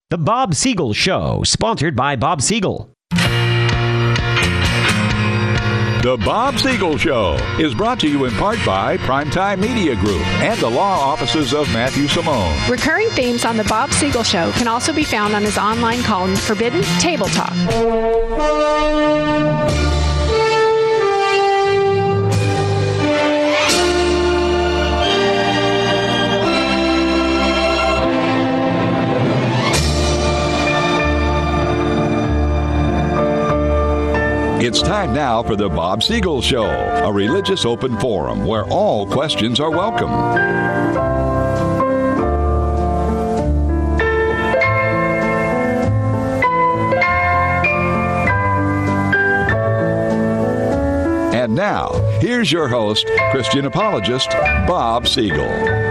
The Bob Siegel Show, sponsored by Bob Siegel. The Bob Siegel Show is brought to you in part by Primetime Media Group and the law offices of Matthew Simone. Recurring themes on The Bob Siegel Show can also be found on his online column, Forbidden Table Talk. It's time now for the Bob Siegel Show, a religious open forum where all questions are welcome. And now, here's your host, Christian apologist, Bob Siegel.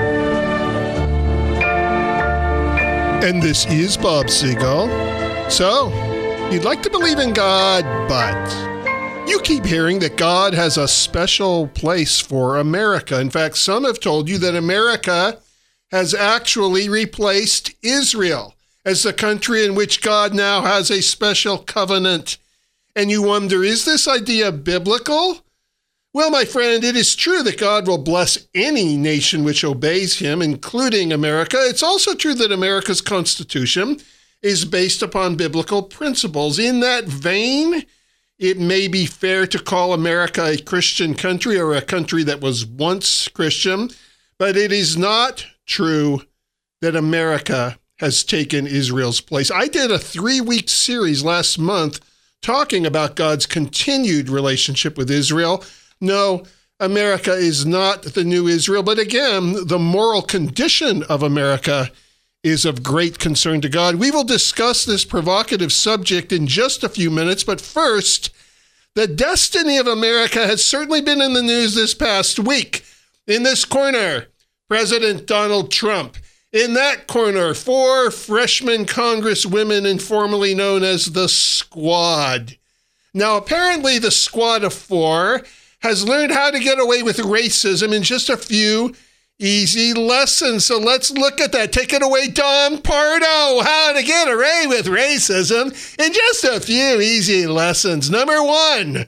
And this is Bob Siegel. So, you'd like to believe in God, but you keep hearing that God has a special place for America. In fact, some have told you that America has actually replaced Israel as the country in which God now has a special covenant. And you wonder, is this idea biblical? Well, my friend, it is true that God will bless any nation which obeys him, including America. It's also true that America's Constitution is based upon biblical principles. In that vein, it may be fair to call America a Christian country or a country that was once Christian, but it is not true that America has taken Israel's place. I did a 3-week series last month talking about God's continued relationship with Israel. No, America is not the new Israel, but again, the moral condition of America is of great concern to God. We will discuss this provocative subject in just a few minutes, but first, the destiny of America has certainly been in the news this past week. In this corner, President Donald Trump. In that corner, 4 freshman congresswomen informally known as the Squad. Now, apparently the Squad of 4 has learned how to get away with racism in just a few easy lessons. So let's look at that. Take it away, Don Pardo. How to get away with racism in just a few easy lessons. Number 1,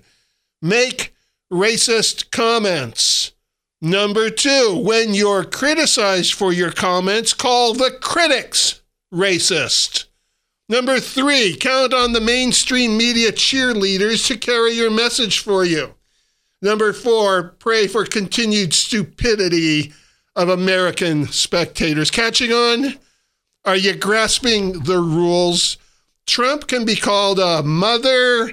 make racist comments. Number 2, when you're criticized for your comments, call the critics racist. Number 3, count on the mainstream media cheerleaders to carry your message for you. Number 4, pray for continued stupidity of American spectators. Catching on? Are you grasping the rules? Trump can be called a mother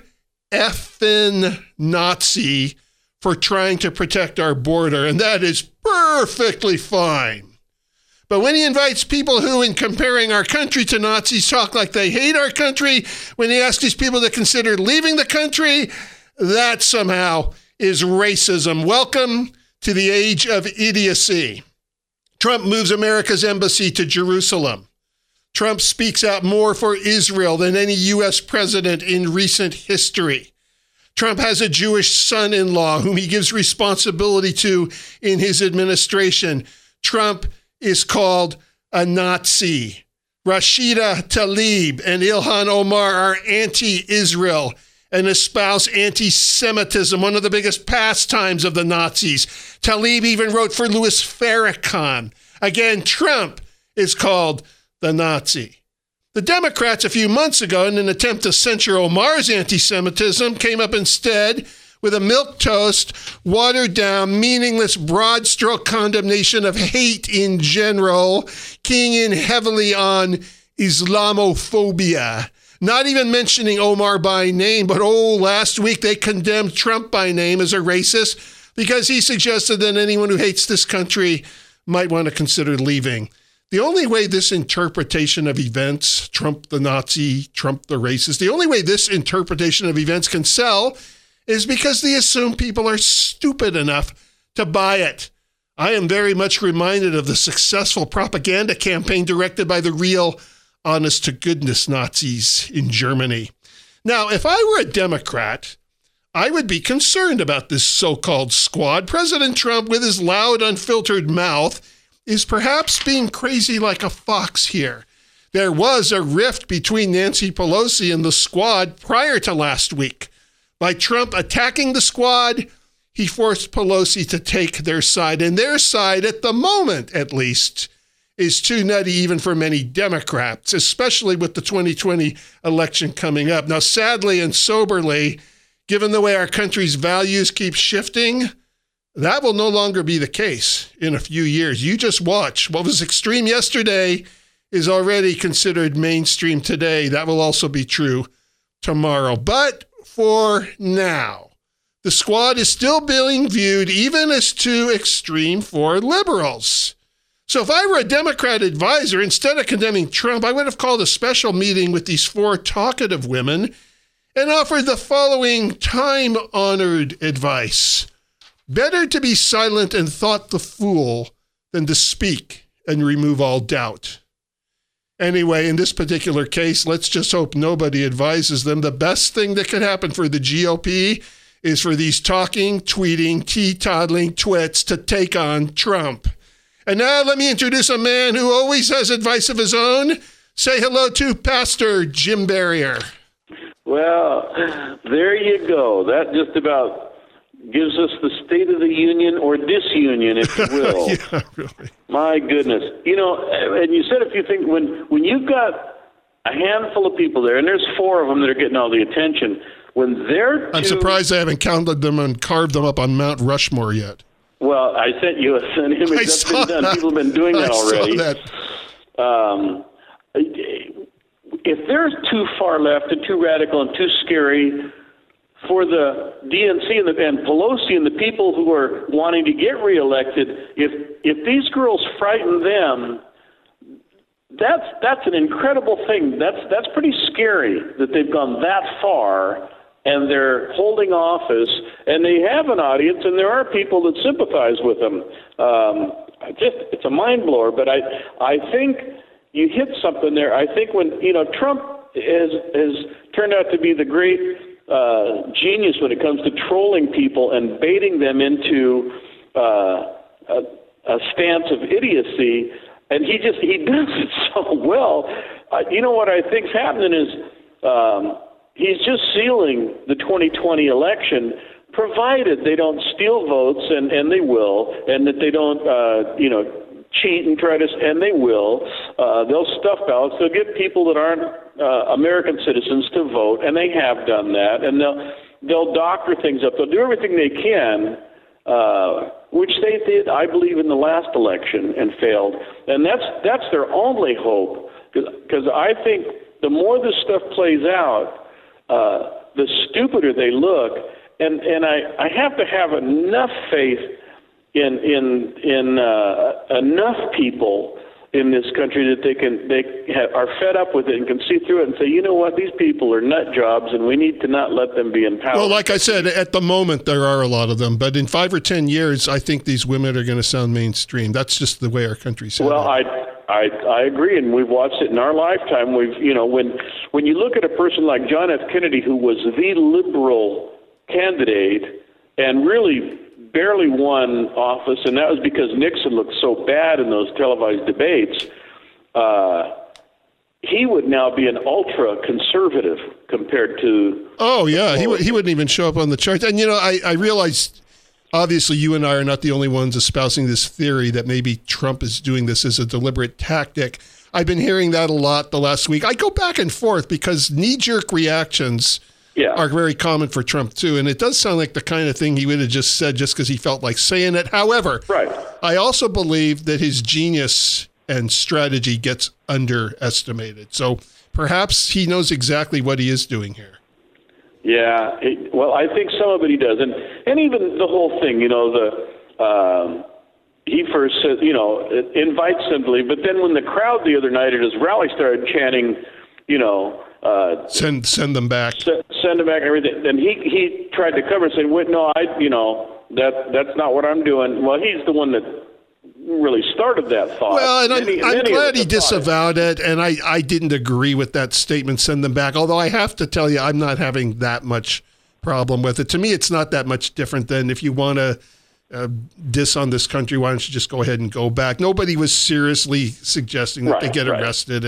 effing Nazi for trying to protect our border, and that is perfectly fine. But when he invites people who, in comparing our country to Nazis, talk like they hate our country, when he asks these people to consider leaving the country, that somehow is racism. Welcome to the age of idiocy. Trump moves America's embassy to Jerusalem. Trump speaks out more for Israel than any U.S. president in recent history. Trump has a Jewish son-in-law whom he gives responsibility to in his administration. Trump is called a Nazi. Rashida Tlaib and Ilhan Omar are anti-Israel and espouse anti-Semitism, one of the biggest pastimes of the Nazis. Tlaib even wrote for Louis Farrakhan. Again, Trump is called the Nazi. The Democrats a few months ago, in an attempt to censure Omar's anti-Semitism, came up instead with a milquetoast, watered-down, meaningless, broad-stroke condemnation of hate in general, keying in heavily on Islamophobia. Not even mentioning Omar by name, but last week they condemned Trump by name as a racist because he suggested that anyone who hates this country might want to consider leaving. The only way this interpretation of events, Trump the Nazi, Trump the racist, the only way this interpretation of events can sell is because they assume people are stupid enough to buy it. I am very much reminded of the successful propaganda campaign directed by the real honest-to-goodness Nazis in Germany. Now, if I were a Democrat, I would be concerned about this so-called Squad. President Trump, with his loud, unfiltered mouth, is perhaps being crazy like a fox here. there was a rift between Nancy Pelosi and the squad prior to last week. By Trump attacking the squad, he forced Pelosi to take their side. And their side, at the moment at least, is too nutty even for many Democrats, especially with the 2020 election coming up. Now, sadly and soberly, given the way our country's values keep shifting, that will no longer be the case in a few years. You just watch. What was extreme yesterday is already considered mainstream today. That will also be true tomorrow. But for now, the squad is still being viewed even as too extreme for liberals. So if I were a Democrat advisor, instead of condemning Trump, I would have called a special meeting with these 4 talkative women and offered the following time-honored advice. Better to be silent and thought the fool than to speak and remove all doubt. Anyway, in this particular case, let's just hope nobody advises them. The best thing that could happen for the GOP is for these talking, tweeting, tea-toddling twits to take on Trump. And now let me introduce a man who always has advice of his own. Say hello to Pastor Jim Barrier. Well, there you go. That just about gives us the State of the Union or disunion, if you will. Yeah, really. My goodness. You know, and you said a few things. When you've got a handful of people there, and there's 4 of them that are getting all the attention, when they're I'm surprised I haven't counted them and carved them up on Mount Rushmore yet. Well, I sent you an image. That's been done. People have been doing that already. Saw that. If they're too far left and too radical and too scary for the DNC and Pelosi and the people who are wanting to get reelected, if these girls frighten them, that's an incredible thing. That's pretty scary that they've gone that far. And they're holding office, and they have an audience, and there are people that sympathize with them. It's a mind blower, but I think you hit something there. I think when Trump has turned out to be the great genius when it comes to trolling people and baiting them into a stance of idiocy, and he does it so well. You know what I think's happening is. He's just sealing the 2020 election, provided they don't steal votes, and they will, and that they don't, cheat and try to, and they will. They'll stuff ballots. They'll get people that aren't American citizens to vote, and they have done that. And they'll doctor things up. They'll do everything they can, which they did, I believe, in the last election and failed. And that's their only hope, because I think the more this stuff plays out, the stupider they look, and I have to have enough faith in enough people in this country that they are fed up with it and can see through it and say, you know what, these people are nut jobs, and we need to not let them be in power. Well, like I said, at the moment there are a lot of them, but in 5 or 10 years, I think these women are going to sound mainstream. That's just the way our country's headed. Well, I agree, and we've watched it in our lifetime. When you look at a person like John F. Kennedy, who was the liberal candidate and really barely won office, and that was because Nixon looked so bad in those televised debates, he would now be an ultra-conservative compared to... Oh, yeah, he wouldn't even show up on the charts. And, I realized... Obviously, you and I are not the only ones espousing this theory that maybe Trump is doing this as a deliberate tactic. I've been hearing that a lot the last week. I go back and forth because knee-jerk reactions are very common for Trump, too. And it does sound like the kind of thing he would have just said just because he felt like saying it. However, I also believe that his genius and strategy gets underestimated. So perhaps he knows exactly what he is doing here. Yeah, I think some of it he does, and even the whole thing. He first said, invite simply, but then when the crowd the other night at his rally started chanting, send them back, send them back, and everything, then he tried to cover and say, wait, no, that's not what I'm doing. Well, he's the one that really started that thought. Well, and I'm glad he disavowed it, and I didn't agree with that statement, send them back, although I have to tell you, I'm not having that much problem with it. To me, it's not that much different than if you want to diss on this country, why don't you just go ahead and go back? Nobody was seriously suggesting that they get arrested, and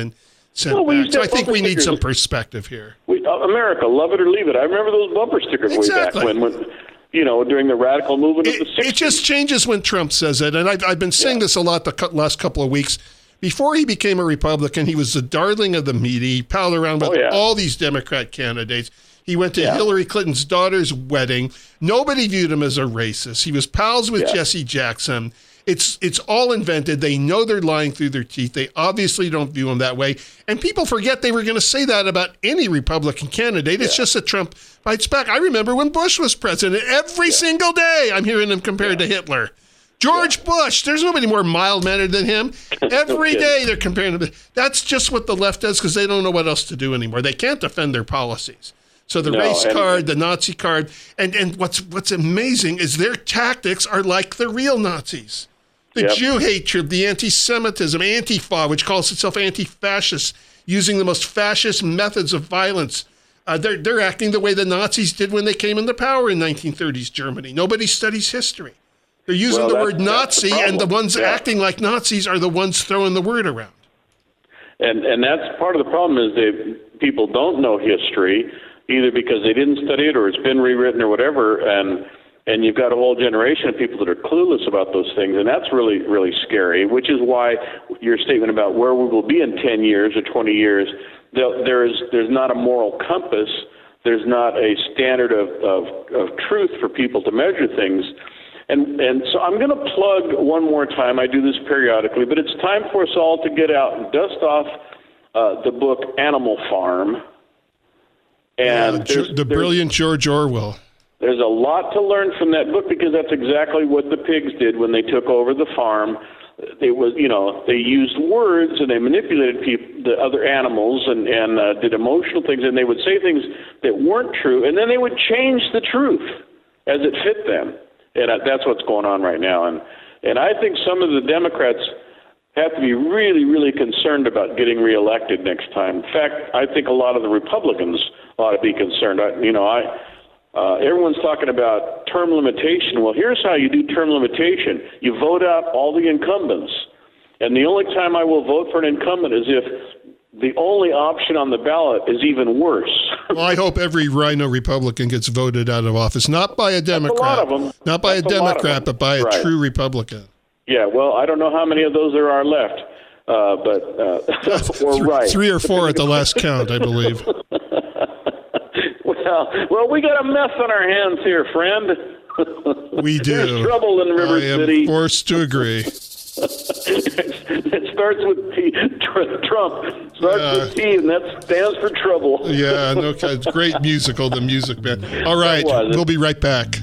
sent Well, we back. used So to I have think we bumper need some stickers. perspective here. America, love it or leave it. I remember those bumper stickers Exactly. way back when during the radical movement of the 60s. It just changes when Trump says it. And I've been saying this a lot the last couple of weeks. Before he became a Republican, he was the darling of the media. He palled around with all these Democrat candidates. He went to Hillary Clinton's daughter's wedding. Nobody viewed him as a racist. He was pals with Jesse Jackson. It's all invented. They know they're lying through their teeth. They obviously don't view him that way. And people forget they were going to say that about any Republican candidate. It's just that Trump fights back. I remember when Bush was president. Every single day I'm hearing him compared to Hitler. George Bush, there's nobody more mild-mannered than him. Every day they're comparing him. That's just what the left does because they don't know what else to do anymore. They can't defend their policies. So the race card, the Nazi card, and what's amazing is their tactics are like the real Nazis. The Jew hatred, the anti-Semitism, Antifa, which calls itself anti-fascist, using the most fascist methods of violence. They're acting the way the Nazis did when they came into power in 1930s Germany. Nobody studies history. They're using the word Nazi, and the ones acting like Nazis are the ones throwing the word around. And that's part of the problem is people don't know history, either because they didn't study it or it's been rewritten or whatever, and you've got a whole generation of people that are clueless about those things, and that's really, really scary, which is why your statement about where we will be in 10 years or 20 years, there's not a moral compass, there's not a standard of truth for people to measure things. And so I'm going to plug one more time. I do this periodically, but it's time for us all to get out and dust off the book Animal Farm. And the brilliant George Orwell. There's a lot to learn from that book because that's exactly what the pigs did when they took over the farm. They used words and they manipulated the other animals and did emotional things, and they would say things that weren't true, and then they would change the truth as it fit them. And that's what's going on right now. And I think some of the Democrats have to be really, really concerned about getting reelected next time. In fact, I think a lot of the Republicans ought to be concerned. Everyone's talking about term limitation. Well, here's how you do term limitation. You vote out all the incumbents. And the only time I will vote for an incumbent is if the only option on the ballot is even worse. Well, I hope every rhino Republican gets voted out of office, not by a Democrat. That's a lot of them. Not by a Democrat, but by a true Republican. Yeah, well, I don't know how many of those there are left, but or right. 3 or 4 at the last count, I believe. Well, we got a mess on our hands here, friend. We do. There's trouble in River City. I am forced to agree. It starts with T. Trump starts with T, and that stands for trouble. Yeah, no, it's great musical, the music band. All right, we'll be right back.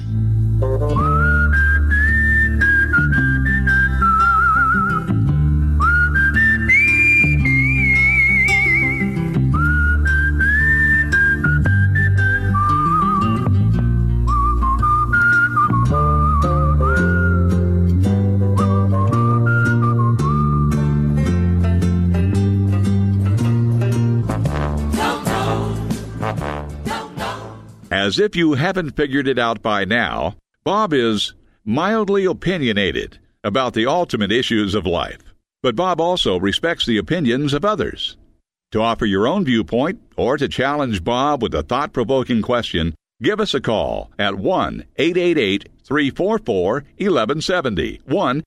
As if you haven't figured it out by now, Bob is mildly opinionated about the ultimate issues of life. But Bob also respects the opinions of others. To offer your own viewpoint or to challenge Bob with a thought-provoking question, give us a call at 1-888-344-1170.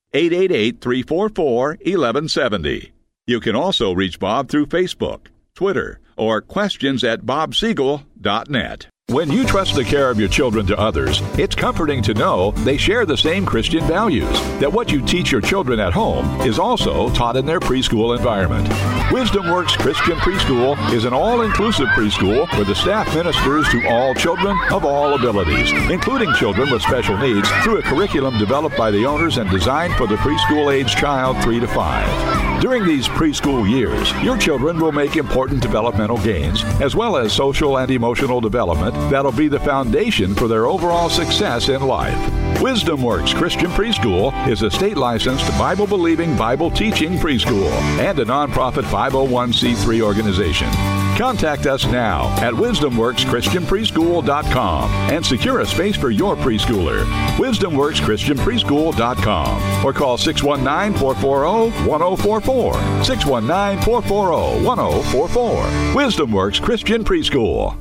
1-888-344-1170. You can also reach Bob through Facebook, Twitter, or questions@bobsiegel.net. When you trust the care of your children to others, it's comforting to know they share the same Christian values, that what you teach your children at home is also taught in their preschool environment. Wisdom Works Christian Preschool is an all-inclusive preschool where the staff ministers to all children of all abilities, including children with special needs, through a curriculum developed by the owners and designed for the preschool-age child 3 to 5. During these preschool years, your children will make important developmental gains, as well as social and emotional development that'll be the foundation for their overall success in life. Wisdom Works Christian Preschool is a state-licensed, Bible-believing, Bible-teaching preschool and a nonprofit 501c3 organization. Contact us now at wisdomworkschristianpreschool.com and secure a space for your preschooler. wisdomworkschristianpreschool.com or call 619-440-1044. 619-440-1044. Wisdom Works Christian Preschool.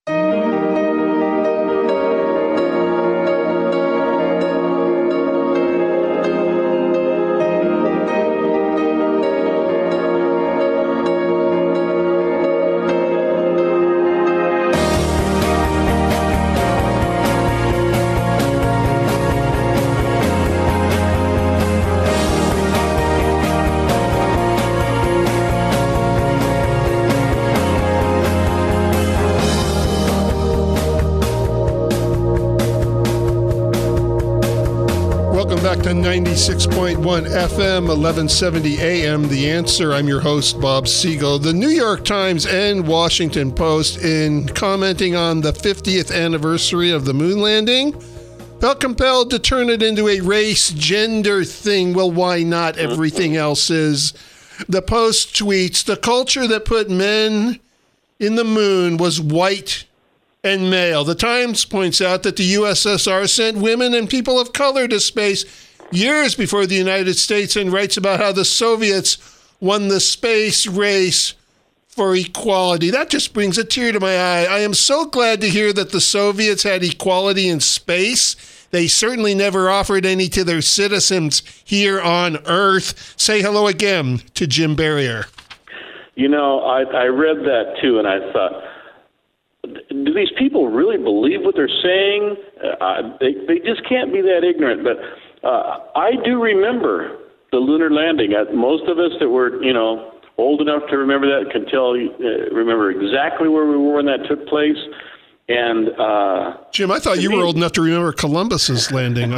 Back to 96.1 FM, 1170 AM. The Answer. I'm your host, Bob Siegel. The New York Times and Washington Post, in commenting on the 50th anniversary of the moon landing, felt compelled to turn it into a race gender thing. Well, why not? Everything else is. The Post tweets, the culture that put men in the moon was white and male. The Times points out that the USSR sent women and people of color to space years before the United States, and writes about how the Soviets won the space race for equality. That just brings a tear to my eye. I am so glad to hear that the Soviets had equality in space. They certainly never offered any to their citizens here on Earth. Say hello again to Jim Barrier. You know, I read that too, and I thought, do these people really believe what they're saying? They just can't be that ignorant. But I do remember the lunar landing. Most of us that were, old enough to remember that can remember exactly where we were when that took place. And Jim, I thought you were old enough to remember Columbus's landing.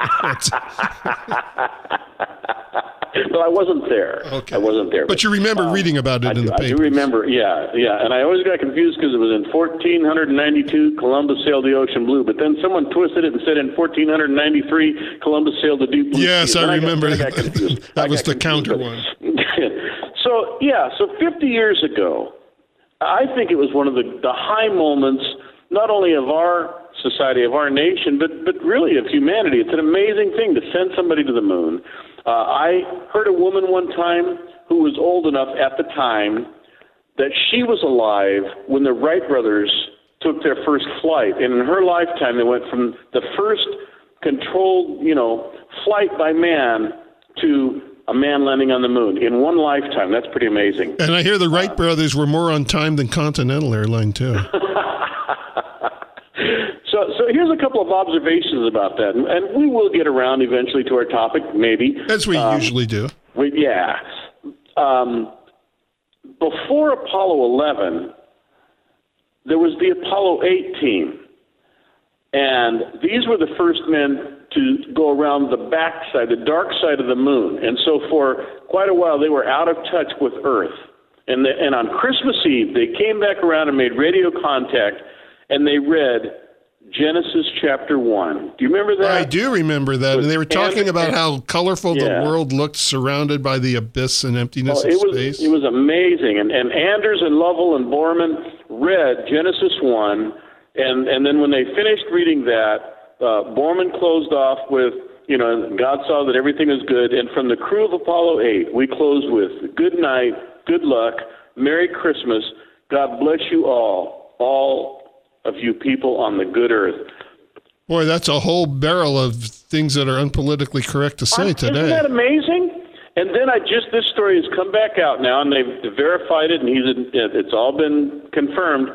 Well, I wasn't there. Okay. I wasn't there. But you remember reading about it in the papers. I do remember, yeah. And I always got confused because it was in 1492, Columbus sailed the ocean blue. But then someone twisted it and said in 1493, Columbus sailed the deep blue. Yes, I remember. That was the counter one. So 50 years ago, I think it was one of the high moments, not only of our society, of our nation, but really of humanity. It's an amazing thing to send somebody to the moon. I heard a woman one time who was old enough at the time that she was alive when the Wright brothers took their first flight. And in her lifetime, they went from the first controlled, flight by man to a man landing on the moon in one lifetime. That's pretty amazing. And I hear the Wright brothers were more on time than Continental Airline, too. So here's a couple of observations about that, and we will get around eventually to our topic, maybe. As we usually do. Before Apollo 11, there was the Apollo 8 team, and these were the first men to go around the backside, the dark side of the moon. And so for quite a while, they were out of touch with Earth. And on Christmas Eve, they came back around and made radio contact, and they read Genesis chapter 1. Do you remember that? I do remember that. And they were talking about how colorful the world looked, surrounded by the abyss and emptiness of space. It was amazing. And Anders and Lovell and Borman read Genesis 1, and then when they finished reading that, Borman closed off with, God saw that everything was good. And from the crew of Apollo 8, we closed with, good night, good luck, Merry Christmas, God bless you all of you people on the good earth. Boy, that's a whole barrel of things that are unpolitically correct to say today. Isn't that amazing? And then this story has come back out now, and they've verified it, and it's all been confirmed,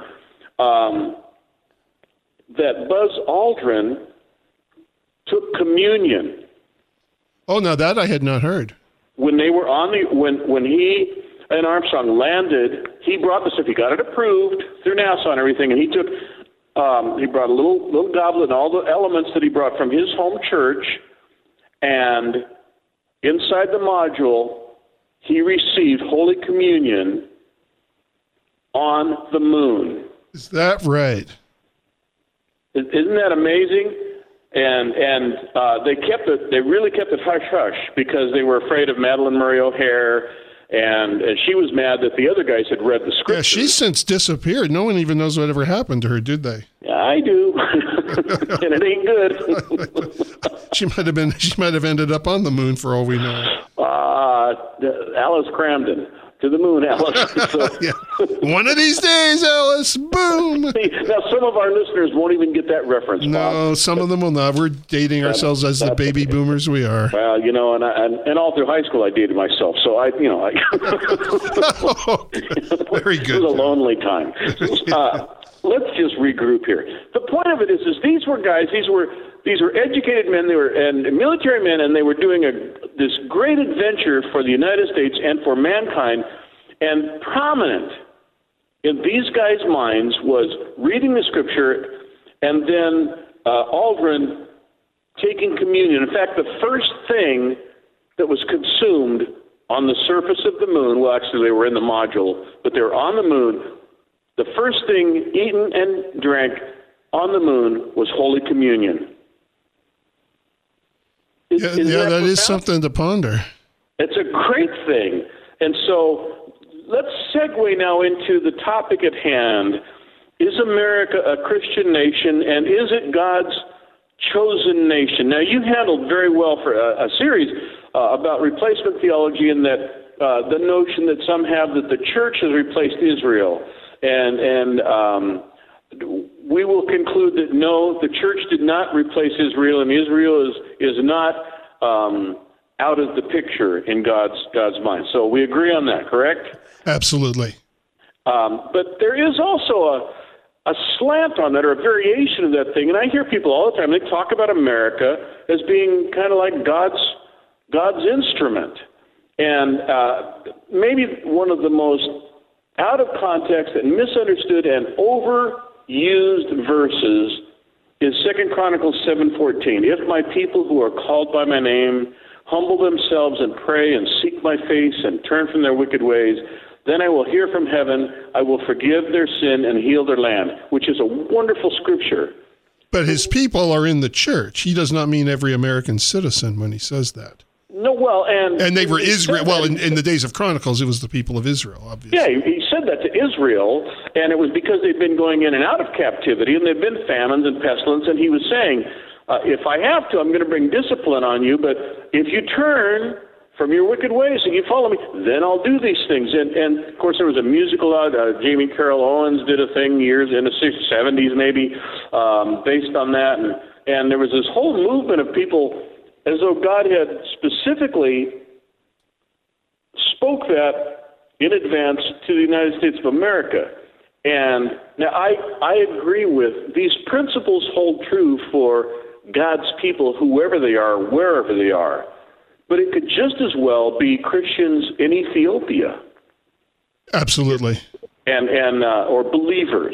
that Buzz Aldrin took communion. Oh, now that I had not heard. When they were when he and Armstrong landed, he brought the stuff. He got it approved through NASA and everything, and he took. He brought a little goblet and all the elements that he brought from his home church, and inside the module, he received Holy Communion on the moon. Is that right? Isn't that amazing? And they really kept it hush hush because they were afraid of Madalyn Murray O'Hair, and she was mad that the other guys had read the script. Yeah, she's since disappeared. No one even knows whatever happened to her, did they? Yeah, I do, and it ain't good. She might have ended up on the moon for all we know. Alice Cramden. To the moon, Alice. So, yeah. One of these days, Alice, boom. Now, some of our listeners won't even get that reference, Bob. No, some of them will not. We're dating ourselves as the baby boomers we are. Well, and all through high school, I dated myself. So very good. It was a lonely time. Let's just regroup here. The point of it is these were guys. These were educated men. They were and military men, and they were doing this great adventure for the United States and for mankind. And prominent in these guys' minds was reading the Scripture, and then Aldrin taking communion. In fact, the first thing that was consumed on the surface of the moon, well, actually they were in the module, but they were on the moon. The first thing eaten and drank on the moon was Holy Communion. That is something to ponder. It's a great thing. And so let's segue now into the topic at hand. Is America a Christian nation, and is it God's chosen nation? Now, you handled very well for a series about replacement theology, and that the notion that some have that the church has replaced Israel. And we will conclude that no, the church did not replace Israel, and Israel is not out of the picture in God's mind. So we agree on that, correct? Absolutely. But there is also a slant on that, or a variation of that thing, and I hear people all the time, they talk about America as being kind of like God's instrument. And maybe one of the most out of context and misunderstood and overused verses is 2 Chronicles 7:14. If my people who are called by my name humble themselves and pray and seek my face and turn from their wicked ways, then I will hear from heaven, I will forgive their sin and heal their land, which is a wonderful scripture. But his people are in the church. He does not mean every American citizen when he says that. No, well, and they were Israel. Well, in the days of Chronicles, it was the people of Israel, obviously. Yeah, he said that to Israel, and it was because they'd been going in and out of captivity, and there'd been famines and pestilence, and he was saying, if I have to, I'm going to bring discipline on you, but if you turn from your wicked ways and you follow me, then I'll do these things. And of course, there was a musical out. Jamie Carroll Owens did a thing years in the 70s, maybe, based on that, and there was this whole movement of people as though God had specifically spoke that in advance to the United States of America. And now I agree with these principles hold true for God's people, whoever they are, wherever they are. But it could just as well be Christians in Ethiopia. Absolutely. And or believers.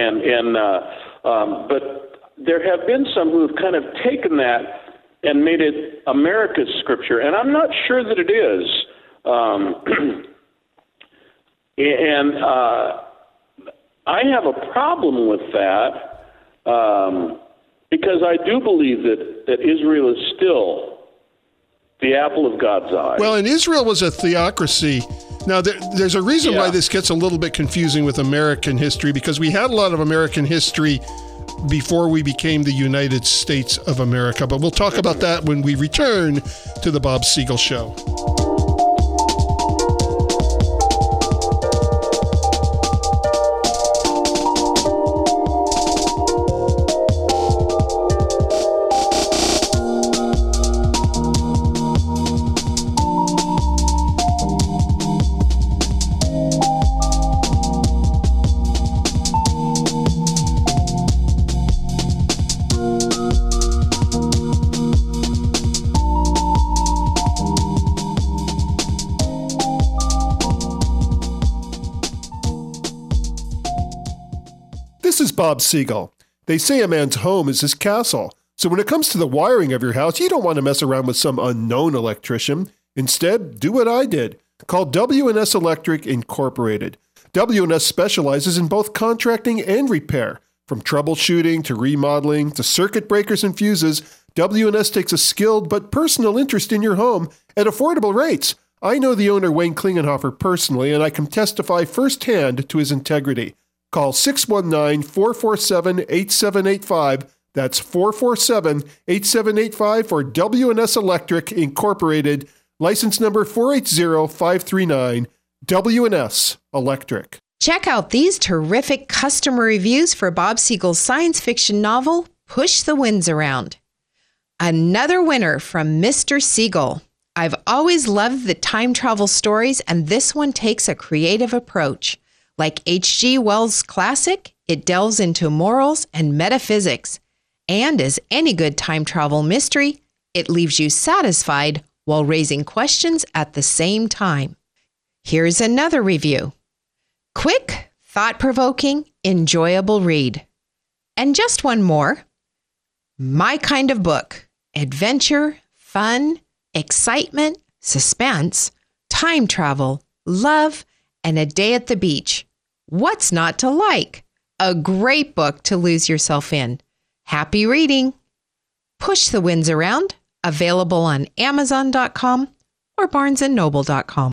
But there have been some who have kind of taken that and made it America's scripture, and I'm not sure that it is. I have a problem with that because I do believe that Israel is still the apple of God's eye. Well, and Israel was a theocracy. Now, there's a reason why this gets a little bit confusing with American history, because we had a lot of American history before we became the United States of America. But we'll talk about that when we return to the Bob Siegel Show. This is Bob Siegel. They say a man's home is his castle. So when it comes to the wiring of your house, you don't want to mess around with some unknown electrician. Instead, do what I did. Call W&S Electric Incorporated. W&S specializes in both contracting and repair. From troubleshooting to remodeling to circuit breakers and fuses, WNS takes a skilled but personal interest in your home at affordable rates. I know the owner, Wayne Klingenhofer, personally, and I can testify firsthand to his integrity. Call 619-447-8785. That's 447-8785 for WNS Electric Incorporated, license number 480539, WNS Electric. Check out these terrific customer reviews for Bob Siegel's science fiction novel, Push the Winds Around. Another winner from Mr. Siegel. I've always loved the time travel stories, and this one takes a creative approach. Like H.G. Wells' classic, it delves into morals and metaphysics. And as any good time travel mystery, it leaves you satisfied while raising questions at the same time. Here's another review. Quick, thought-provoking, enjoyable read. And just one more. My kind of book. Adventure, fun, excitement, suspense, time travel, love, and a day at the beach. What's not to like? A great book to lose yourself in. Happy reading. Push the Winds Around. Available on Amazon.com or BarnesandNoble.com.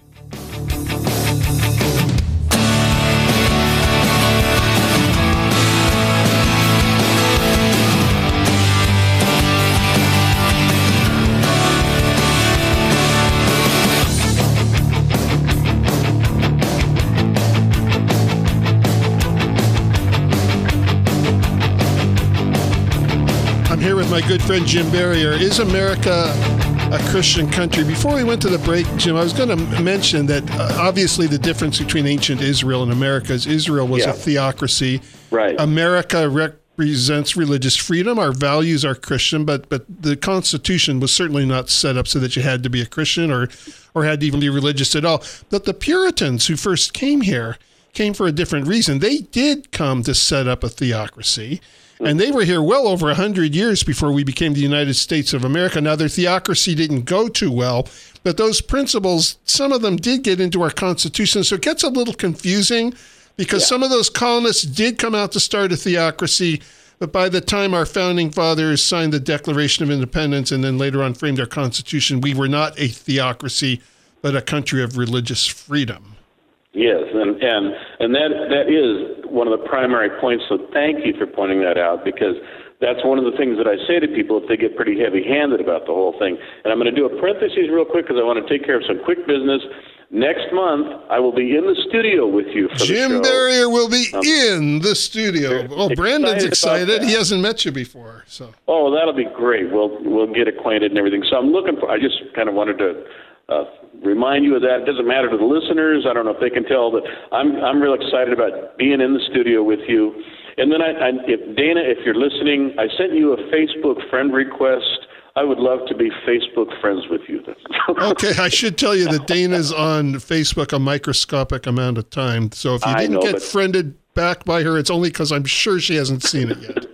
Here with my good friend Jim Barrier. Is America a Christian country? Before we went to the break, Jim, I was going to mention that obviously the difference between ancient Israel and America is Israel was a theocracy. Right. America represents religious freedom. Our values are Christian, but the Constitution was certainly not set up so that you had to be a Christian or had to even be religious at all. But the Puritans who first came here came for a different reason. They did come to set up a theocracy. And they were here well over 100 years before we became the United States of America. Now, their theocracy didn't go too well, but those principles, some of them did get into our Constitution. So it gets a little confusing because some of those colonists did come out to start a theocracy, but by the time our founding fathers signed the Declaration of Independence and then later on framed our Constitution, we were not a theocracy, but a country of religious freedom. Yes, and that is one of the primary points, so thank you for pointing that out, because that's one of the things that I say to people if they get pretty heavy-handed about the whole thing. And I'm going to do a parenthesis real quick because I want to take care of some quick business. Next month, I will be in the studio with you for the show. Jim Barrier will be in the studio. Oh, Brandon's excited. He hasn't met you before. So. Oh, that'll be great. We'll get acquainted and everything. So I'm looking for, I just kind of wanted to remind you of that. It doesn't matter to the listeners. I don't know if they can tell, but I'm real excited about being in the studio with you. And then if Dana, if you're listening, I sent you a Facebook friend request. I would love to be Facebook friends with you. Okay, I should tell you that Dana's on Facebook a microscopic amount of time. So if you didn't get friended back by her, it's only because I'm sure she hasn't seen it yet.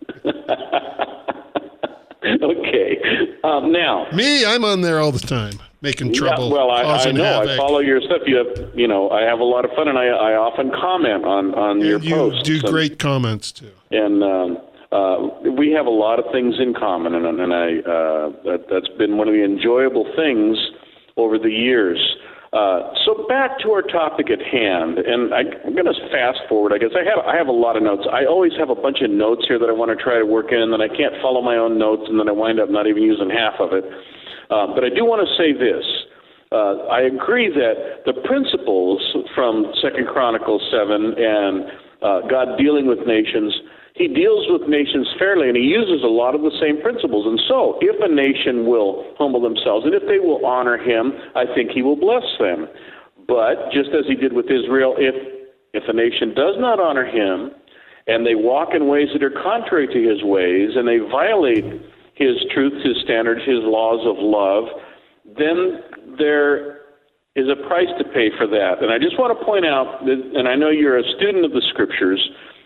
Okay. Now. Me, I'm on there all the time. Making trouble. Well, I know. Havoc. I follow your stuff. I have a lot of fun, and I often comment on your posts. You do great comments too. And we have a lot of things in common, and that's been one of the enjoyable things over the years. So back to our topic at hand, and I'm going to fast forward. I guess I have a lot of notes. I always have a bunch of notes here that I want to try to work in, and then I can't follow my own notes, and then I wind up not even using half of it. But I do want to say this. I agree that the principles from 2 Chronicles 7 and God dealing with nations, he deals with nations fairly, and he uses a lot of the same principles. And so if a nation will humble themselves, and if they will honor him, I think he will bless them. But just as he did with Israel, if a nation does not honor him, and they walk in ways that are contrary to his ways, and they violate his truth, his standards, his laws of love, then there is a price to pay for that. And I just want to point out, and I know you're a student of the Scriptures,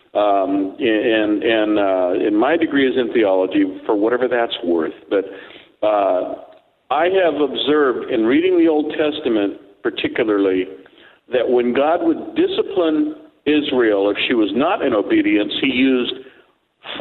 and my degree is in theology, for whatever that's worth. But I have observed in reading the Old Testament particularly that when God would discipline Israel if she was not in obedience, he used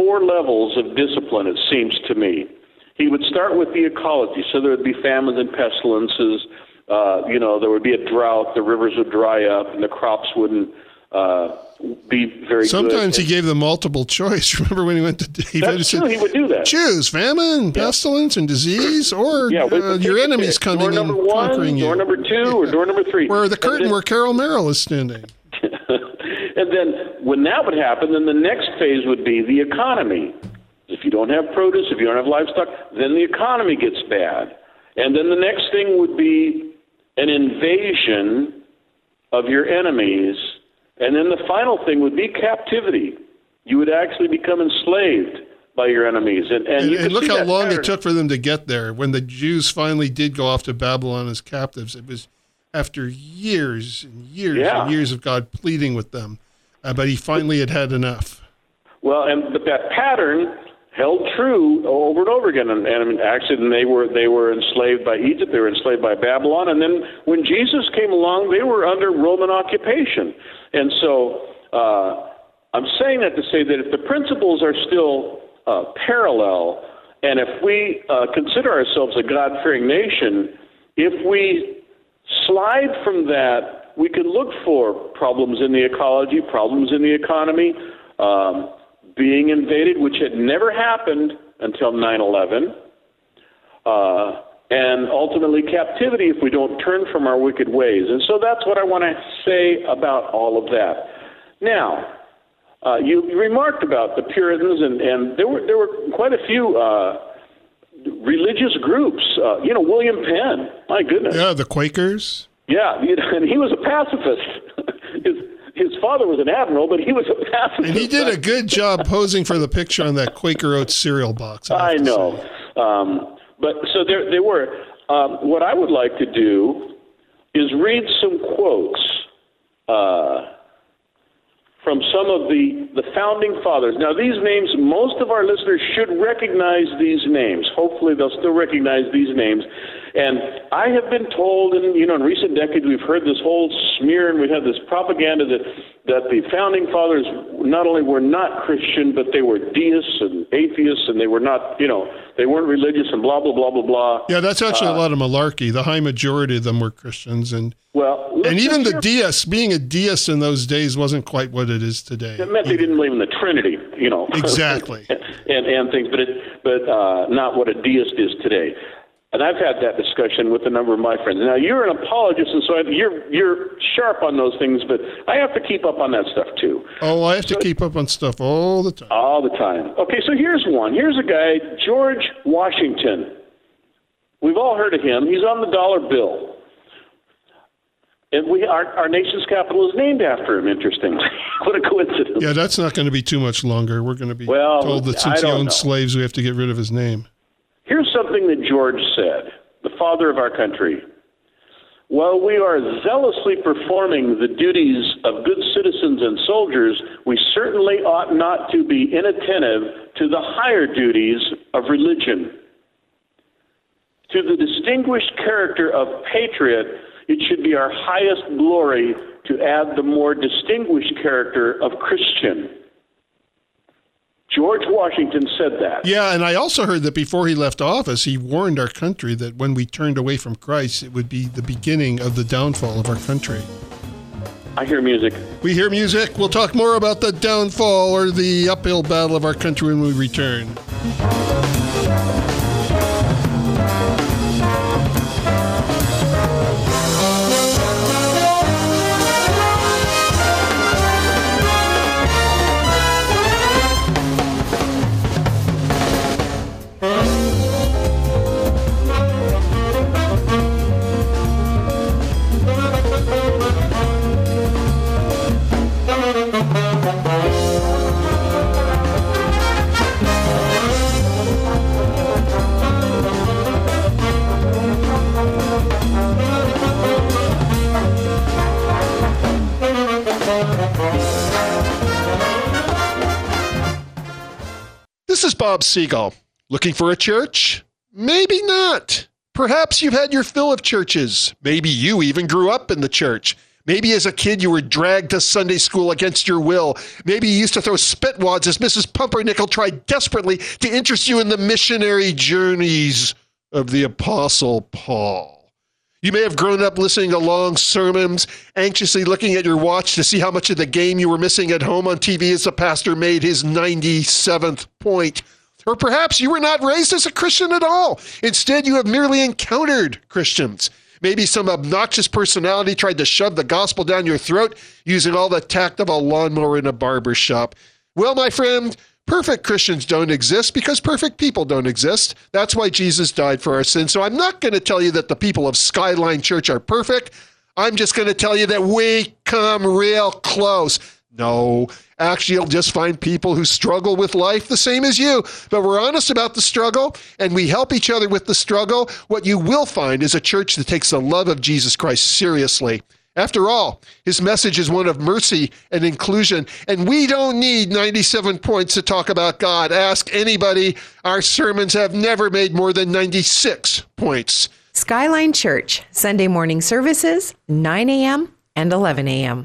4 levels of discipline, it seems to me. He would start with the ecology, so there would be famines and pestilences. There would be a drought, the rivers would dry up, and the crops wouldn't be very Sometimes good. he gave them multiple choice. Remember when he went to David? That's true, he would do that. Choose famine, pestilence, and disease, or your enemies coming and conquering you. Door number 2 or door number 3. Where the curtain where Carol Merrill is standing. And then when that would happen, then the next phase would be the economy. If you don't have produce, if you don't have livestock, then the economy gets bad. And then the next thing would be an invasion of your enemies. And then the final thing would be captivity. You would actually become enslaved by your enemies. And look how long it took for them to get there. When the Jews finally did go off to Babylon as captives, it was after years and years and years of God pleading with them. But he finally had enough. Well, but that pattern held true over and over again. And actually, they were enslaved by Egypt. They were enslaved by Babylon. And then when Jesus came along, they were under Roman occupation. And so I'm saying that to say that if the principles are still parallel, and if we consider ourselves a God-fearing nation, if we slide from that, we can look for problems in the ecology, problems in the economy, being invaded, which had never happened until 9/11, and ultimately captivity if we don't turn from our wicked ways. And so that's what I want to say about all of that. Now, you remarked about the Puritans, and there were quite a few religious groups. William Penn, my goodness. Yeah, the Quakers. Yeah, and he was a pacifist. His father was an admiral, but he was a pacifist. And he did a good job posing for the picture on that Quaker Oats cereal box. I know. But so there were. What I would like to do is read some quotes from some of the founding fathers. Now, these names, most of our listeners should recognize these names. Hopefully, they'll still recognize these names. And I have been told, in recent decades, we've heard this whole smear, and we've had this propaganda that the founding fathers not only were not Christian, but they were deists and atheists, and they were not, they weren't religious, and blah, blah, blah, blah, blah. Yeah, that's actually a lot of malarkey. The high majority of them were Christians. And even the deists, being a deist in those days wasn't quite what it is today. It meant they didn't believe in the Trinity, Exactly. and things, but not what a deist is today. And I've had that discussion with a number of my friends. Now, you're an apologist, and so you're sharp on those things, but I have to keep up on that stuff, too. Oh, I have to keep up on stuff all the time. All the time. Okay, so here's one. Here's a guy, George Washington. We've all heard of him. He's on the dollar bill. And our nation's capital is named after him, interestingly. What a coincidence. Yeah, that's not going to be too much longer. We're going to be told that since he owned slaves, we have to get rid of his name. Here's something that George said, the father of our country. While we are zealously performing the duties of good citizens and soldiers, we certainly ought not to be inattentive to the higher duties of religion. To the distinguished character of patriot, it should be our highest glory to add the more distinguished character of Christian. George Washington said that. Yeah, and I also heard that before he left office, he warned our country that when we turned away from Christ, it would be the beginning of the downfall of our country. I hear music. We hear music. We'll talk more about the downfall or the uphill battle of our country when we return. This is Bob Siegel. Looking for a church? Maybe not. Perhaps you've had your fill of churches. Maybe you even grew up in the church. Maybe as a kid you were dragged to Sunday school against your will. Maybe you used to throw spitwads as Mrs. Pumpernickel tried desperately to interest you in the missionary journeys of the Apostle Paul. You may have grown up listening to long sermons, anxiously looking at your watch to see how much of the game you were missing at home on TV as the pastor made his 97th point. Or perhaps you were not raised as a Christian at all. Instead, you have merely encountered Christians. Maybe some obnoxious personality tried to shove the gospel down your throat using all the tact of a lawnmower in a barber shop. Well, my friend, perfect Christians don't exist because perfect people don't exist. That's why Jesus died for our sins. So I'm not going to tell you that the people of Skyline Church are perfect. I'm just going to tell you that we come real close. No, actually, you'll just find people who struggle with life the same as you. But we're honest about the struggle, and we help each other with the struggle. What you will find is a church that takes the love of Jesus Christ seriously. After all, his message is one of mercy and inclusion, and we don't need 97 points to talk about God. Ask anybody. Our sermons have never made more than 96 points. Skyline Church, Sunday morning services, 9 a.m. and 11 a.m.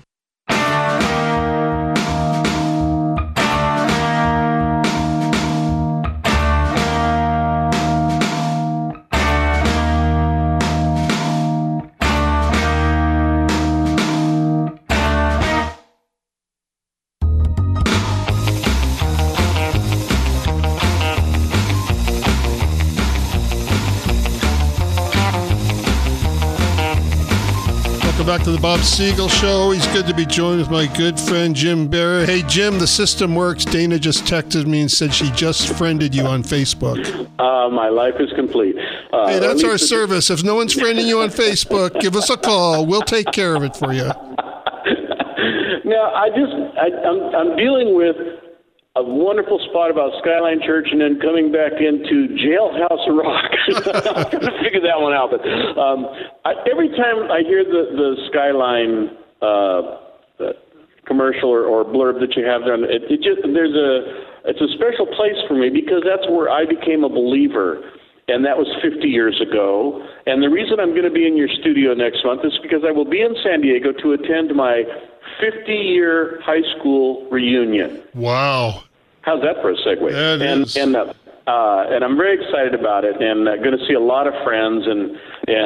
Back to the Bob Siegel Show. He's good to be joined with my good friend Jim Barrett. Hey, Jim, the system works. Dana just texted me and said she just friended you on Facebook. My life is complete. Hey, that's our service. If no one's friending you on Facebook, give us a call. We'll take care of it for you. Now, I'm dealing with a wonderful spot about Skyline Church and then coming back into Jailhouse Rock. I'm going to figure that one out. But every time I hear the Skyline commercial or blurb that you have there, it's a special place for me because that's where I became a believer. And that was 50 years ago. And the reason I'm going to be in your studio next month is because I will be in San Diego to attend my 50-year high school reunion. Wow. How's that for a segue? That is. And I'm very excited about it, and going to see a lot of friends and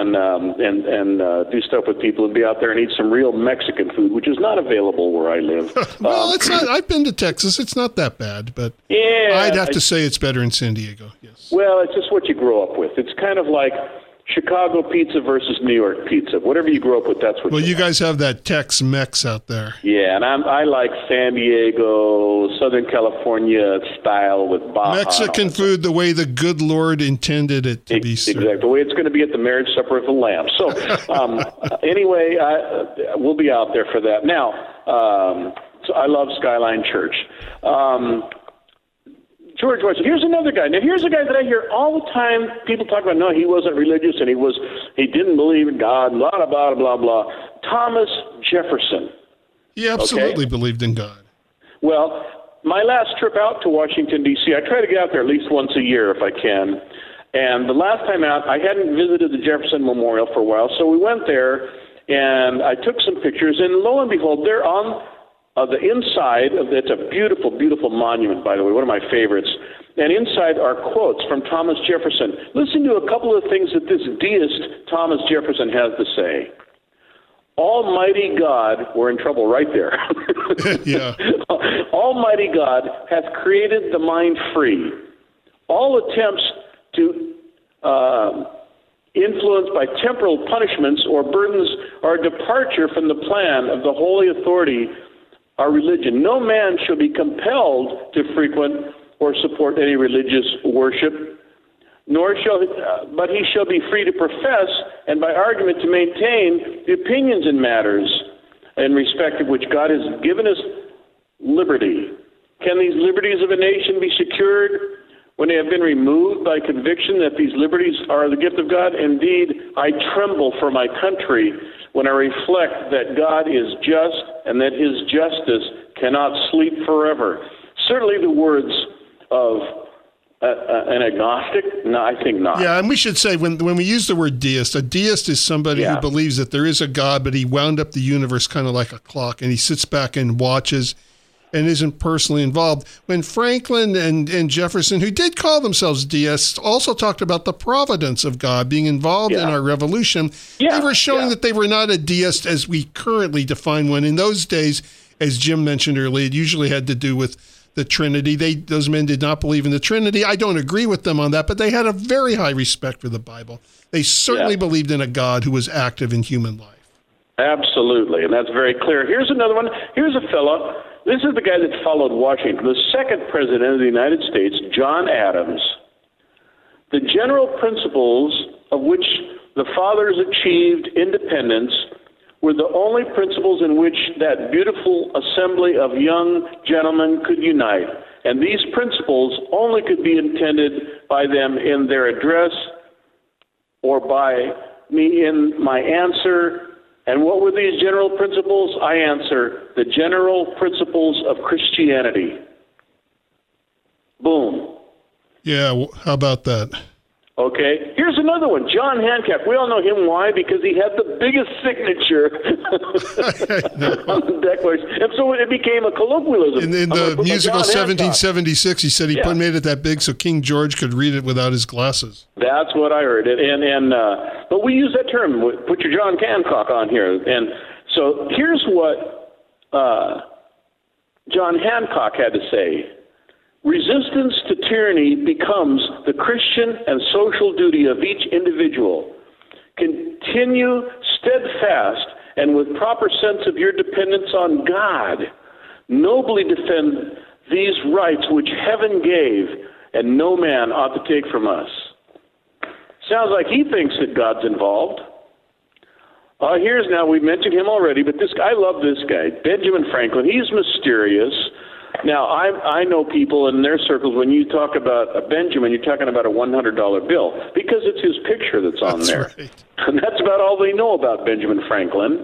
do stuff with people and be out there and eat some real Mexican food, which is not available where I live. Well, it's not. I've been to Texas. It's not that bad, but yeah, I'd have to say it's better in San Diego. Yes. Well, it's just what you grow up with. It's kind of like Chicago pizza versus New York pizza. Whatever you grow up with, that's what. Well, you like. Guys have that Tex-Mex out there. Yeah, and I like San Diego, Southern California style with Baja. Mexican food the way the good Lord intended it to be served. Exactly, the way it's going to be at the marriage supper of the Lamb. So anyway, we'll be out there for that. Now, so I love Skyline Church. George Washington. Here's another guy. Now, here's a guy that I hear all the time. People talk about, no, he wasn't religious and he didn't believe in God, blah, blah, blah, blah, blah. Thomas Jefferson. He absolutely believed in God. Well, my last trip out to Washington, D.C., I try to get out there at least once a year if I can. And the last time out, I hadn't visited the Jefferson Memorial for a while, so we went there and I took some pictures. And lo and behold, they're on the inside of it's a beautiful, beautiful monument, by the way, one of my favorites. And inside are quotes from Thomas Jefferson. Listen to a couple of things that this deist Thomas Jefferson has to say. Almighty God, we're in trouble right there. Yeah. Almighty God hath created the mind free. All attempts to influence by temporal punishments or burdens are a departure from the plan of the holy authority, our religion. No man shall be compelled to frequent or support any religious worship, but he shall be free to profess and by argument to maintain the opinions in matters in respect of which God has given us liberty. Can these liberties of a nation be secured when they have been removed by conviction that these liberties are the gift of God? Indeed, I tremble for my country when I reflect that God is just and that his justice cannot sleep forever. Certainly the words of An agnostic? No, I think not. Yeah, and we should say when we use the word deist, a deist is somebody who believes that there is a God, but he wound up the universe kind of like a clock, and he sits back and watches and isn't personally involved. When Franklin and Jefferson, who did call themselves deists, also talked about the providence of God being involved in our revolution, they were showing that they were not a deist as we currently define one. In those days, as Jim mentioned earlier, it usually had to do with the Trinity. Those men did not believe in the Trinity. I don't agree with them on that, but they had a very high respect for the Bible. They certainly believed in a God who was active in human life. Absolutely, and that's very clear. Here's another one. Here's a fellow. This is the guy that followed Washington, the second president of the United States, John Adams. The general principles of which the fathers achieved independence were the only principles in which that beautiful assembly of young gentlemen could unite. And these principles only could be intended by them in their address or by me in my answer. And what were these general principles? I answer, the general principles of Christianity. Boom. Yeah, how about that? Okay, here's another one, John Hancock. We all know him. Why? Because he had the biggest signature on the Declaration. And so it became a colloquialism. In the musical 1776, he said he made it that big so King George could read it without his glasses. That's what I heard. But we use that term, put your John Hancock on here. And so here's what John Hancock had to say. Resistance to tyranny becomes the Christian and social duty of each individual. Continue steadfast and with proper sense of your dependence on God. Nobly defend these rights which heaven gave and no man ought to take from us. Sounds like he thinks that God's involved. Here's now, we mentioned him already, but I love this guy, Benjamin Franklin. He's mysterious. Now, I know people in their circles, when you talk about a Benjamin, you're talking about a $100 bill, because it's his picture that's on there. Right. And that's about all they know about Benjamin Franklin.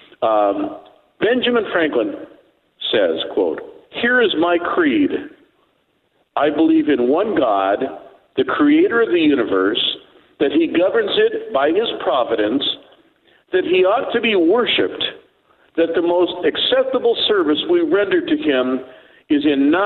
Benjamin Franklin says, quote, "Here is my creed. I believe in one God, the creator of the universe, that he governs it by his providence, that he ought to be worshipped, that the most acceptable service we render to him is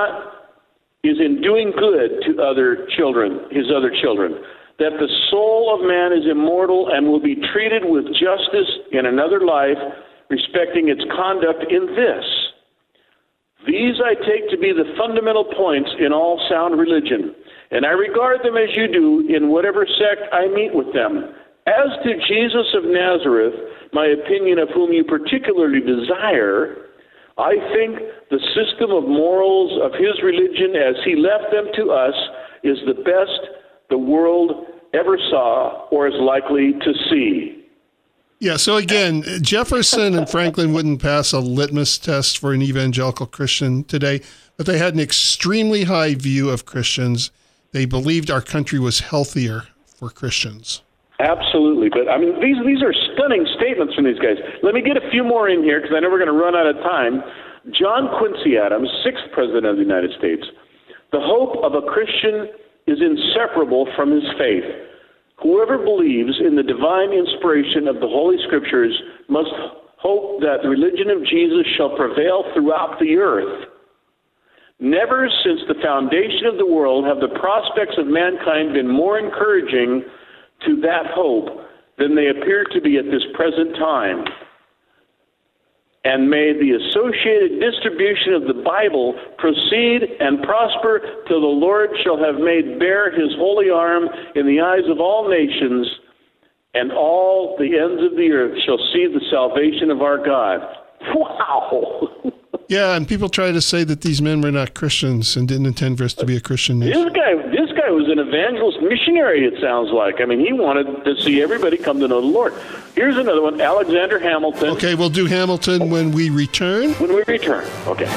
in doing good to his other children, that the soul of man is immortal and will be treated with justice in another life, respecting its conduct in this. These I take to be the fundamental points in all sound religion, and I regard them as you do in whatever sect I meet with them. As to Jesus of Nazareth, my opinion of whom you particularly desire, I think the system of morals of his religion as he left them to us is the best the world ever saw or is likely to see." Yeah, so again, Jefferson and Franklin wouldn't pass a litmus test for an evangelical Christian today, but they had an extremely high view of Christians. They believed our country was healthier for Christians. Absolutely, but I mean, these are stunning statements from these guys. Let me get a few more in here because I know we're going to run out of time. John Quincy Adams, 6th President of the United States. "The hope of a Christian is inseparable from his faith. Whoever believes in the divine inspiration of the Holy Scriptures must hope that the religion of Jesus shall prevail throughout the earth. Never since the foundation of the world have the prospects of mankind been more encouraging to that hope than they appear to be at this present time. And may the associated distribution of the Bible proceed and prosper till the Lord shall have made bare his holy arm in the eyes of all nations, and all the ends of the earth shall see the salvation of our God." Wow! Yeah, and people try to say that these men were not Christians and didn't intend for us to be a Christian nation. This guy was an evangelist missionary, it sounds like. I mean, he wanted to see everybody come to know the Lord. Here's another one, Alexander Hamilton. Okay, we'll do Hamilton when we return. When we return, okay.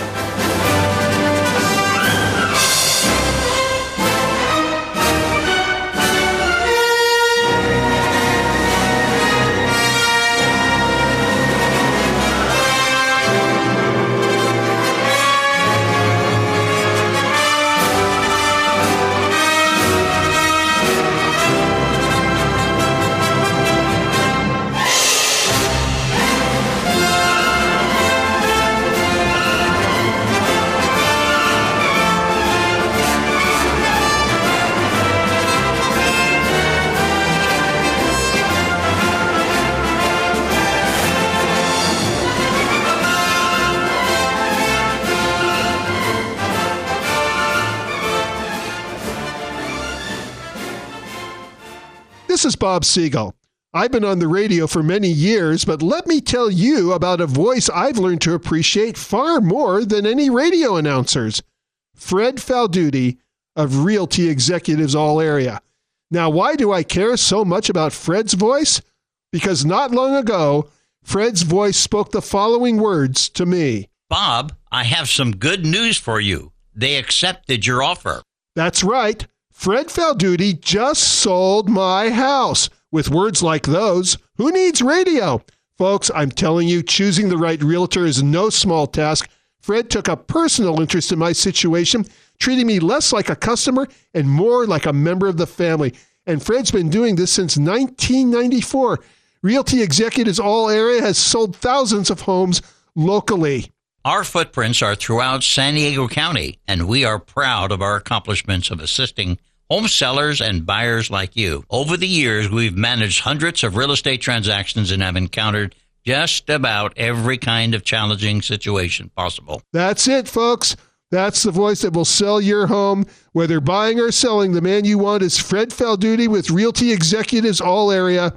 this is Bob Siegel. I've been on the radio for many years, but let me tell you about a voice I've learned to appreciate far more than any radio announcers. Fred Falduti of Realty Executives All Area. Now, why do I care so much about Fred's voice? Because not long ago, Fred's voice spoke the following words to me. Bob, I have some good news for you. They accepted your offer. That's right. Fred Falduti just sold my house. With words like those, who needs radio? Folks, I'm telling you, choosing the right realtor is no small task. Fred took a personal interest in my situation, treating me less like a customer and more like a member of the family. And Fred's been doing this since 1994. Realty Executives All Area has sold thousands of homes locally. Our footprints are throughout San Diego County, and we are proud of our accomplishments of assisting home sellers and buyers like you. Over the years, we've managed hundreds of real estate transactions and have encountered just about every kind of challenging situation possible. That's it, folks. That's the voice that will sell your home. Whether buying or selling, the man you want is Fred Falduti with Realty Executives All Area,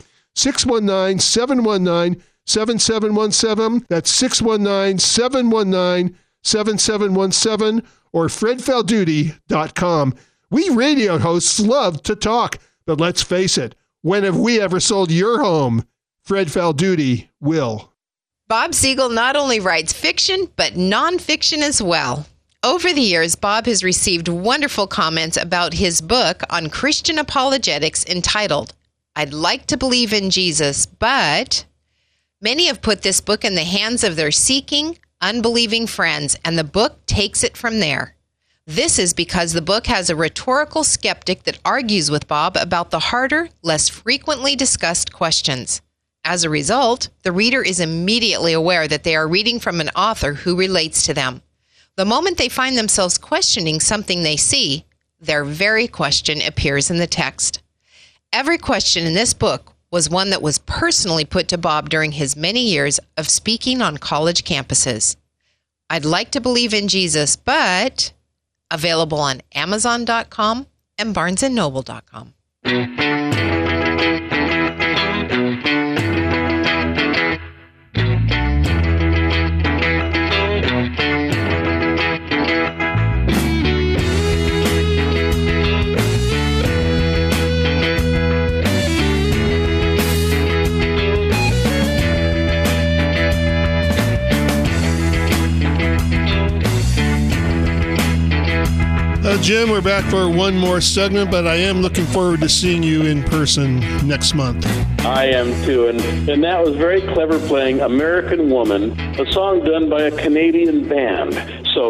619-719-7717. That's 619-719-7717 or fredfalduti.com. We radio hosts love to talk, but let's face it, when have we ever sold your home? Fred Falduti will. Bob Siegel not only writes fiction, but nonfiction as well. Over the years, Bob has received wonderful comments about his book on Christian apologetics entitled, I'd Like to Believe in Jesus, but many have put this book in the hands of their seeking, unbelieving friends, and the book takes it from there. This is because the book has a rhetorical skeptic that argues with Bob about the harder, less frequently discussed questions. As a result, the reader is immediately aware that they are reading from an author who relates to them. The moment they find themselves questioning something they see, their very question appears in the text. Every question in this book was one that was personally put to Bob during his many years of speaking on college campuses. I'd Like to Believe in Jesus, but available on Amazon.com and BarnesandNoble.com. Jim, we're back for one more segment, but I am looking forward to seeing you in person next month. I am too, and that was very clever playing American Woman, a song done by a Canadian band. So,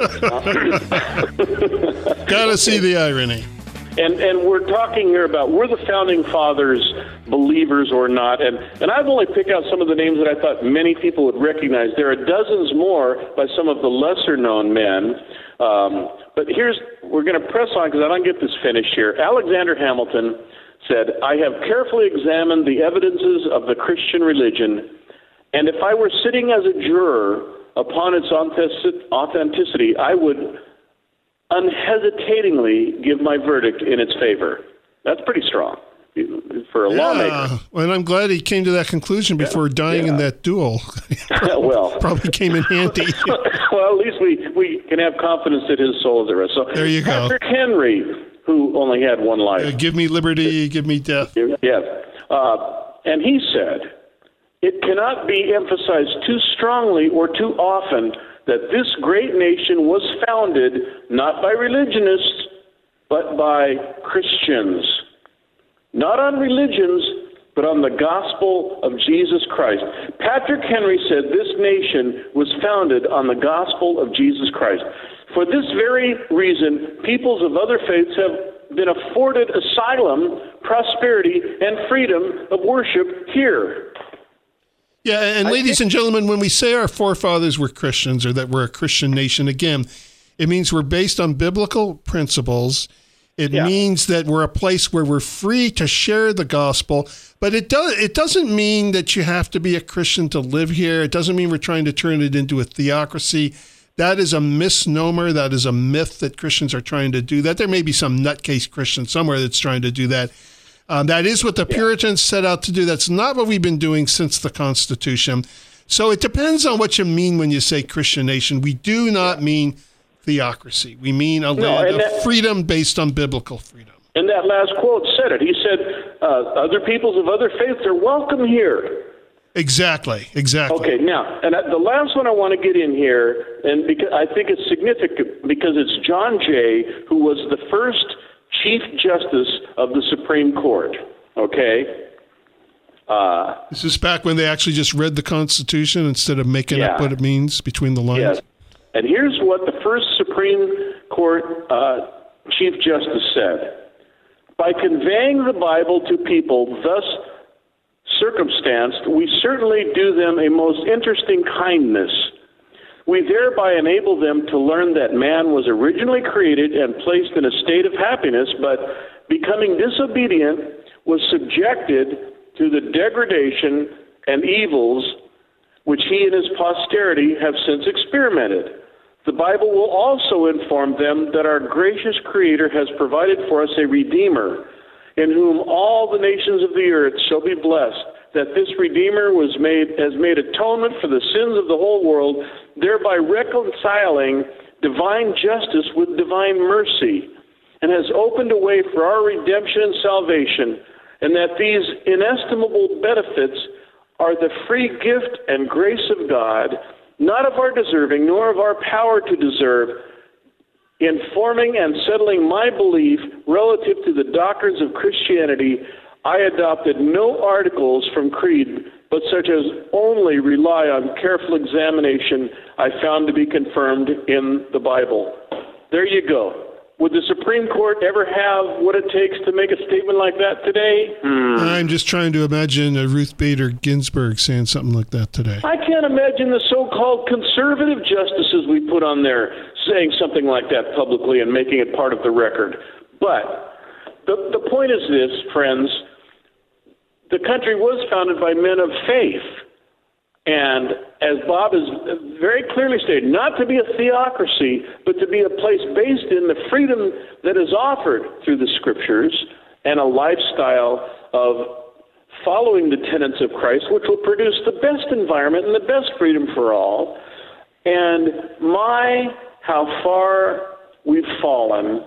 gotta see the irony. And we're talking here about were the Founding Fathers believers or not, and I've only picked out some of the names that I thought many people would recognize. There are dozens more by some of the lesser-known men. But we're going to press on because I don't get this finished here. Alexander Hamilton said, I have carefully examined the evidences of the Christian religion, and if I were sitting as a juror upon its authenticity, I would unhesitatingly give my verdict in its favor. That's pretty strong for a lawmaker. And I'm glad he came to that conclusion before dying in that duel. Well, probably came in handy. Well, at least we can have confidence that his soul is at rest. So there you go. Patrick Henry, who only had one life. Give me liberty, give me death. Yes. And he said, it cannot be emphasized too strongly or too often that this great nation was founded not by religionists, but by Christians. Not on religions, but on the gospel of Jesus Christ. Patrick Henry said this nation was founded on the gospel of Jesus Christ. For this very reason, peoples of other faiths have been afforded asylum, prosperity, and freedom of worship here. Yeah, and ladies and gentlemen, when we say our forefathers were Christians or that we're a Christian nation, again, it means we're based on biblical principles. It means that we're a place where we're free to share the gospel, but it doesn't mean that you have to be a Christian to live here. It doesn't mean we're trying to turn it into a theocracy. That is a misnomer. That is a myth that Christians are trying to do that. There may be some nutcase Christian somewhere that's trying to do that. That is what the Puritans set out to do. That's not what we've been doing since the Constitution. So it depends on what you mean when you say Christian nation. We do not mean theocracy. We mean a land of freedom based on biblical freedom. And that last quote said it. He said, other peoples of other faiths are welcome here. Exactly. Okay, now, and the last one I want to get in here, and because I think it's significant, because it's John Jay, who was the first Chief Justice of the Supreme Court, okay? This is back when they actually just read the Constitution instead of making up what it means between the lines? Yes. And here's what the first Supreme Court Chief Justice said. By conveying the Bible to people thus circumstanced, we certainly do them a most interesting kindness. We thereby enable them to learn that man was originally created and placed in a state of happiness, but becoming disobedient was subjected to the degradation and evils which he and his posterity have since experimented. The Bible will also inform them that our gracious Creator has provided for us a Redeemer, in whom all the nations of the earth shall be blessed, that this Redeemer has made atonement for the sins of the whole world, thereby reconciling divine justice with divine mercy, and has opened a way for our redemption and salvation, and that these inestimable benefits are the free gift and grace of God, not of our deserving, nor of our power to deserve. In forming and settling my belief relative to the doctrines of Christianity, I adopted no articles from creed, but such as only rely on careful examination I found to be confirmed in the Bible. There you go. Would the Supreme Court ever have what it takes to make a statement like that today? I'm just trying to imagine Ruth Bader Ginsburg saying something like that today. I can't imagine the so-called conservative justices we put on there saying something like that publicly and making it part of the record. But the point is this, friends. The country was founded by men of faith. And as Bob has very clearly stated, not to be a theocracy, but to be a place based in the freedom that is offered through the Scriptures and a lifestyle of following the tenets of Christ, which will produce the best environment and the best freedom for all. And how far we've fallen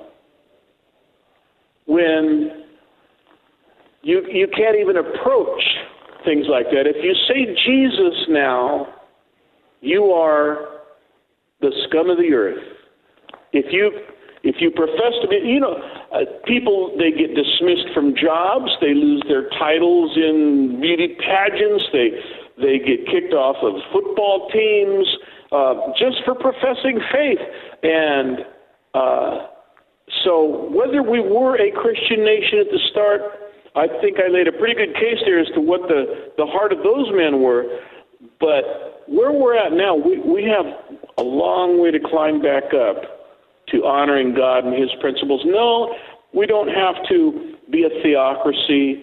when you can't even approach things like that. If you say Jesus now, you are the scum of the earth. If you profess to be, people, they get dismissed from jobs, they lose their titles in beauty pageants, they get kicked off of football teams just for professing faith. And so whether we were a Christian nation at the start, I think I laid a pretty good case there as to what the heart of those men were. But where we're at now, we have a long way to climb back up to honoring God and His principles. No, we don't have to be a theocracy.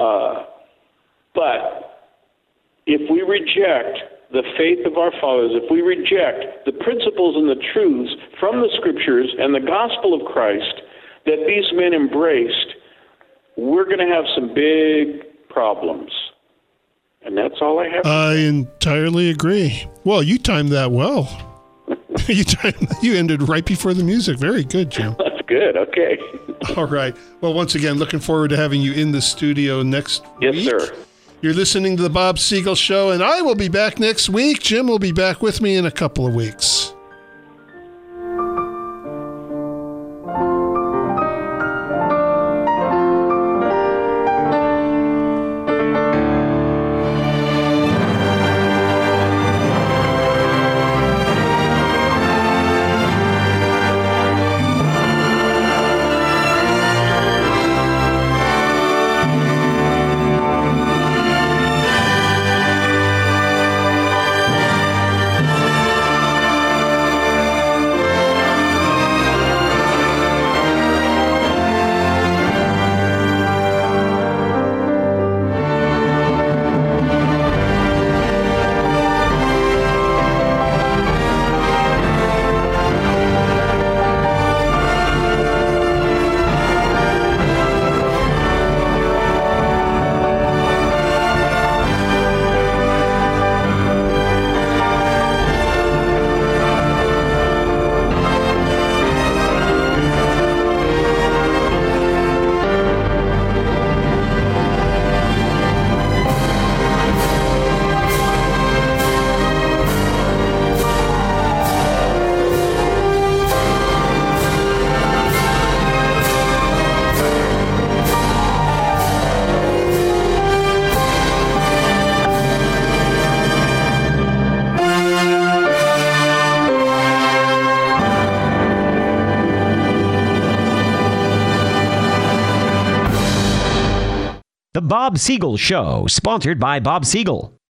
But if we reject the faith of our fathers, if we reject the principles and the truths from the Scriptures and the gospel of Christ that these men embraced, we're going to have some big problems. And that's all I have. I entirely agree. Well, you timed that well. You ended right before the music. Very good, Jim. That's good. Okay. All right. Well, once again, looking forward to having you in the studio next week. Yes, sir. You're listening to The Bob Siegel Show, and I will be back next week. Jim will be back with me in a couple of weeks. The Bob Siegel Show, sponsored by Bob Siegel.